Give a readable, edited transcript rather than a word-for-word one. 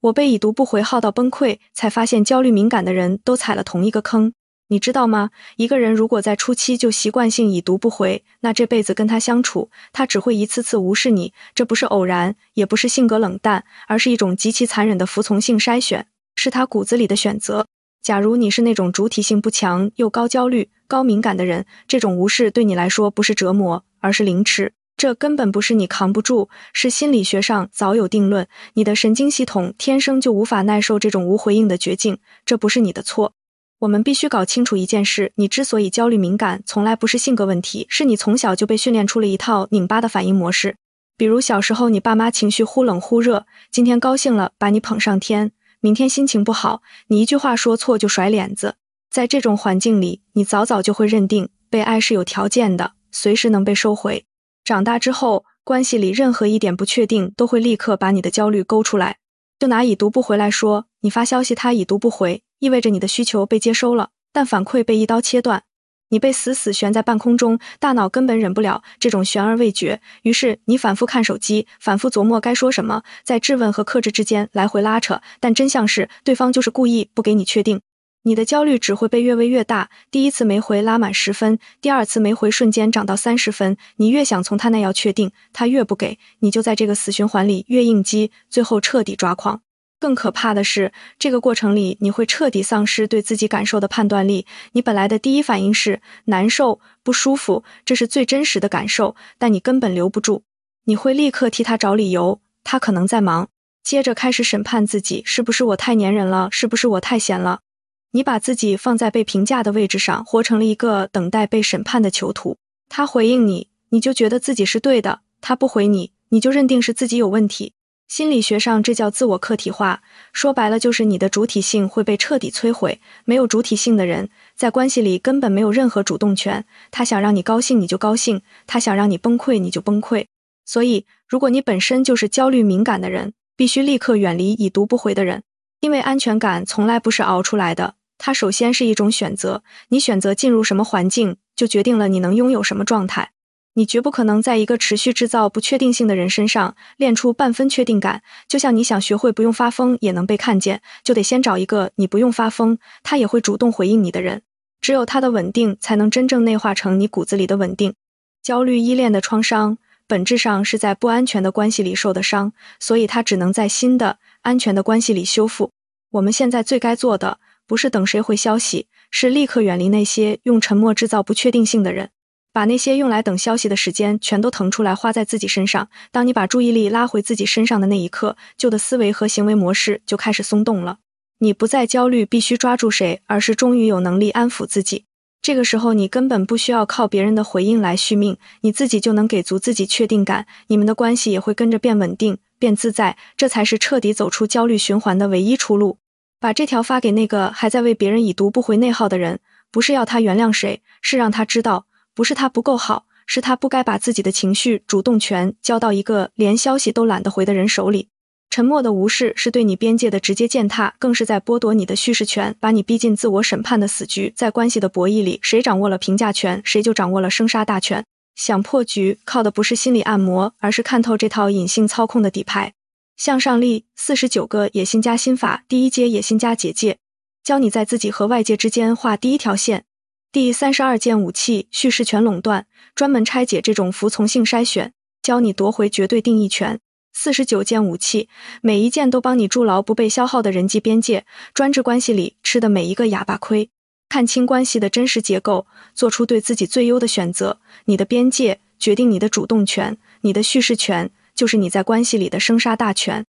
我被已读不回耗到崩溃，才发现焦虑敏感的人都踩了同一个坑。你知道吗？一个人如果在初期就习惯性已读不回，那这辈子跟他相处，他只会一次次无视你。这不是偶然，也不是性格冷淡，而是一种极其残忍的服从性筛选，是他骨子里的选择。假如你是那种主体性不强又高焦虑、高敏感的人，这种无视对你来说不是折磨，而是凌迟。这根本不是你扛不住，是心理学上早有定论，你的神经系统天生就无法耐受这种无回应的绝境，这不是你的错。我们必须搞清楚一件事，你之所以焦虑敏感，从来不是性格问题，是你从小就被训练出了一套拧巴的反应模式。比如小时候你爸妈情绪忽冷忽热，今天高兴了把你捧上天，明天心情不好，你一句话说错就甩脸子。在这种环境里，你早早就会认定被爱是有条件的，随时能被收回。长大之后，关系里任何一点不确定都会立刻把你的焦虑勾出来。就拿已读不回来说，你发消息他已读不回，意味着你的需求被接收了，但反馈被一刀切断。你被死死悬在半空中，大脑根本忍不了这种悬而未决，于是你反复看手机，反复琢磨该说什么，在质问和克制之间来回拉扯，但真相是对方就是故意不给你确定。你的焦虑只会被越围越大，第一次没回拉满10分，第二次没回瞬间涨到30分，你越想从他那要确定，他越不给，你就在这个死循环里越应激，最后彻底抓狂。更可怕的是，这个过程里你会彻底丧失对自己感受的判断力，你本来的第一反应是难受、不舒服，这是最真实的感受，但你根本留不住。你会立刻替他找理由，他可能在忙，接着开始审判自己，是不是我太粘人了，是不是我太闲了。你把自己放在被评价的位置上，活成了一个等待被审判的囚徒。他回应你，你就觉得自己是对的；他不回你，你就认定是自己有问题。心理学上这叫自我客体化，说白了就是你的主体性会被彻底摧毁。没有主体性的人，在关系里根本没有任何主动权，他想让你高兴你就高兴，他想让你崩溃你就崩溃。所以，如果你本身就是焦虑敏感的人，必须立刻远离已读不回的人，因为安全感从来不是熬出来的。它首先是一种选择，你选择进入什么环境，就决定了你能拥有什么状态。你绝不可能在一个持续制造不确定性的人身上练出半分确定感，就像你想学会不用发疯也能被看见，就得先找一个你不用发疯，他也会主动回应你的人。只有他的稳定，才能真正内化成你骨子里的稳定。焦虑依恋的创伤，本质上是在不安全的关系里受的伤，所以它只能在新的、安全的关系里修复。我们现在最该做的，不是等谁回消息，是立刻远离那些用沉默制造不确定性的人，把那些用来等消息的时间全都腾出来花在自己身上。当你把注意力拉回自己身上的那一刻，旧的思维和行为模式就开始松动了。你不再焦虑必须抓住谁，而是终于有能力安抚自己。这个时候你根本不需要靠别人的回应来续命，你自己就能给足自己确定感，你们的关系也会跟着变稳定、变自在，这才是彻底走出焦虑循环的唯一出路。把这条发给那个还在为别人已读不回内耗的人，不是要他原谅谁，是让他知道，不是他不够好，是他不该把自己的情绪主动权交到一个连消息都懒得回的人手里。沉默的无视是对你边界的直接践踏，更是在剥夺你的叙事权，把你逼进自我审判的死局。在关系的博弈里，谁掌握了评价权，谁就掌握了生杀大权。想破局，靠的不是心理按摩，而是看透这套隐性操控的底牌。向上力49个野心家心法，第一阶野心家结界，教你在自己和外界之间画第一条线。第32件武器，叙事权垄断，专门拆解这种服从性筛选，教你夺回绝对定义权。49件武器，每一件都帮你筑牢不被消耗的人际边界，专制关系里吃的每一个哑巴亏。看清关系的真实结构，做出对自己最优的选择。你的边界决定你的主动权，你的叙事权就是你在关系里的生杀大权。